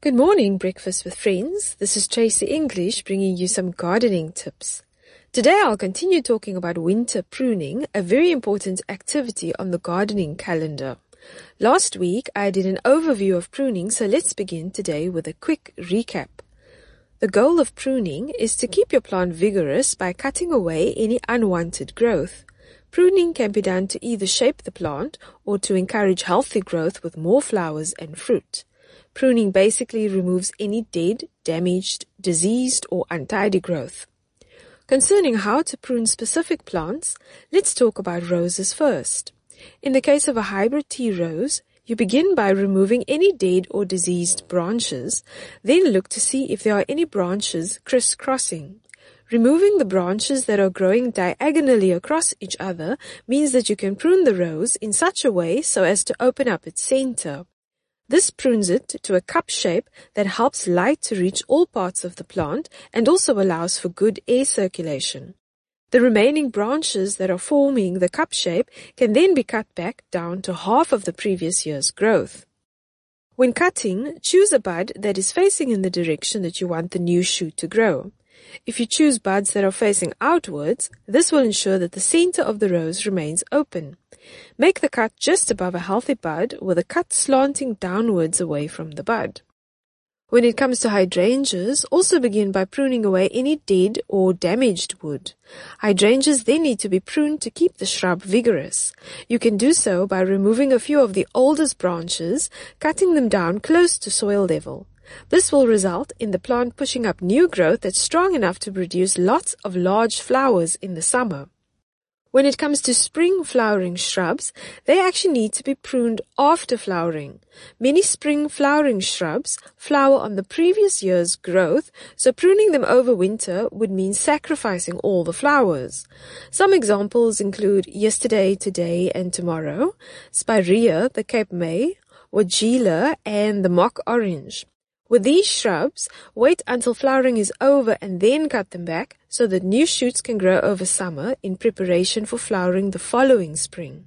Good morning, Breakfast with Friends. This is Tracy English bringing you some gardening tips. Today I'll continue talking about winter pruning, a very important activity on the gardening calendar. Last week I did an overview of pruning, so let's begin today with a quick recap. The goal of pruning is to keep your plant vigorous by cutting away any unwanted growth. Pruning can be done to either shape the plant or to encourage healthy growth with more flowers and fruit. Pruning basically removes any dead, damaged, diseased, or untidy growth. Concerning how to prune specific plants, let's talk about roses first. In the case of a hybrid tea rose, you begin by removing any dead or diseased branches, then look to see if there are any branches crisscrossing. Removing the branches that are growing diagonally across each other means that you can prune the rose in such a way so as to open up its center. This prunes it to a cup shape that helps light to reach all parts of the plant and also allows for good air circulation. The remaining branches that are forming the cup shape can then be cut back down to half of the previous year's growth. When cutting, choose a bud that is facing in the direction that you want the new shoot to grow. If you choose buds that are facing outwards, this will ensure that the center of the rose remains open. Make the cut just above a healthy bud with a cut slanting downwards away from the bud. When it comes to hydrangeas, also begin by pruning away any dead or damaged wood. Hydrangeas then need to be pruned to keep the shrub vigorous. You can do so by removing a few of the oldest branches, cutting them down close to soil level. This will result in the plant pushing up new growth that's strong enough to produce lots of large flowers in the summer. When it comes to spring flowering shrubs, they actually need to be pruned after flowering. Many spring flowering shrubs flower on the previous year's growth, so pruning them over winter would mean sacrificing all the flowers. Some examples include yesterday, today, and tomorrow, Spirea, the Cape May, Weigela, and the mock orange. With these shrubs, wait until flowering is over and then cut them back so that new shoots can grow over summer in preparation for flowering the following spring.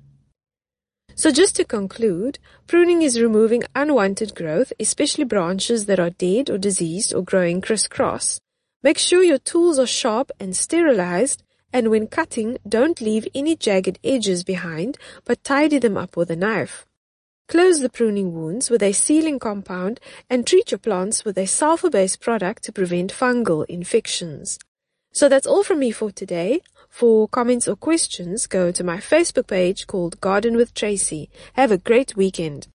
So just to conclude, pruning is removing unwanted growth, especially branches that are dead or diseased or growing crisscross. Make sure your tools are sharp and sterilized, and when cutting, don't leave any jagged edges behind, but tidy them up with a knife. Close the pruning wounds with a sealing compound and treat your plants with a sulfur-based product to prevent fungal infections. So that's all from me for today. For comments or questions, go to my Facebook page called Garden with Tracy. Have a great weekend.